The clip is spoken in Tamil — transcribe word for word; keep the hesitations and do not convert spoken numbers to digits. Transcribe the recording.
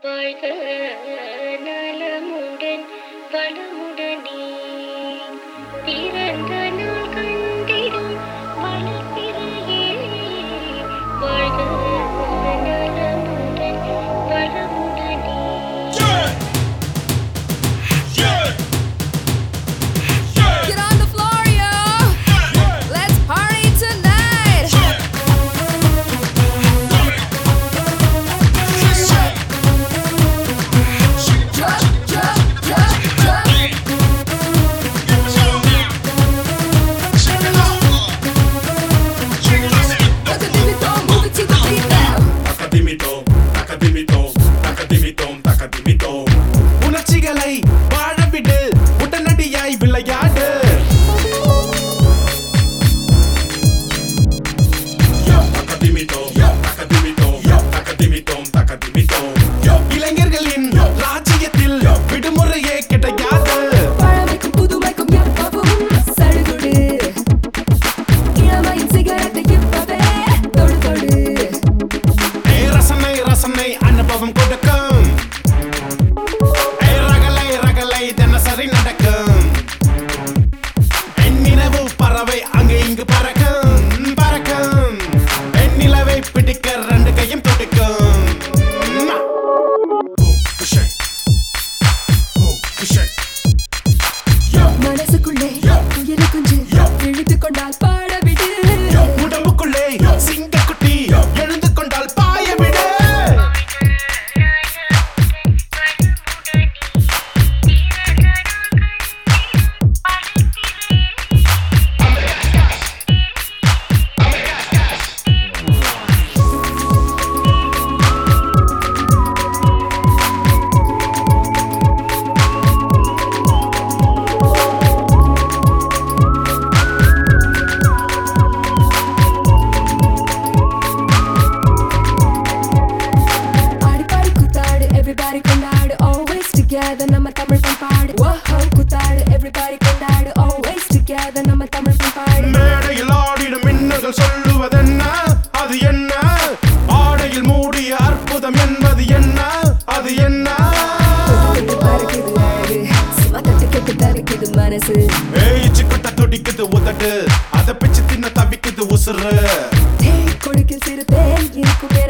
வாழ்க நலமுடன் வளமுடனே பிறந்த நாள் கண்டிடும் வளர்ப்பிறையே வாழ்க நலமுடன் வளமுடனே. Get on the floor, yo! Let's party tonight! Drop, drop, drop, drop. Takadimito, move it to the beat now. Takadimito, takadimito, takadimito, takadimito. உணர்ச்சிகளை வாழவிடு உடனடியாய் விளையாடு. Takadimito, takadimito, takadimito, takadimito. இளைஞர்களின் ராஜ்யத்தில் விடுமுறையே கிடையாது. பழமைக்கும் புதுமைக்கும் எப்பவும் சடுகுடு. இளமையின் சிகரத்தை இப்பவே தொடு தொடு. ஏ ரசனை ரசனை அனுபவம் கொடுக்கும். ஏ ரகலை ரகலை தினசரி நடக்கும். என் நினைவு பறவை அங்கு இங்கு பறக்கும் பறக்கும். என் நிலவை பிடிக்க ரெண்டு கையும் துடிக்கும். மனசுக்குள்ளே உயிரை கொஞ்சு இழுத்து கொண்டால் பாட விடு. உடம்புக்குள்ளே சிங்கக்குட்டி எழுந்து கொண்டால் பாய விடு. ஆடி பாடி கூத்தாடு everybody கொண்டாடு always together நம்ம தமிழ் பண்பாடு. Whoa, கூத்தாடு everybody கொண்டாடு always together நம்ம தமிழ் பண்பாடு. மேடையில் ஆடிடும் மின்னல்கள் சொல்லுவதென்ன அது என்ன? ஆடையில் மூடிய அற்புதம் என்பது என்ன அது என்ன? தொட்டு பறக்குது அழகு சும்மா தட்டு கெட்டு தவிக்குது மனசு. ஏய் சிக்குட்ட துடிக்குது உதட்டு அத பிச்சு தின்ன தவிக்குது உசுறு. தேன் கொடுக்கில் சிறு தேன் இருக்குமே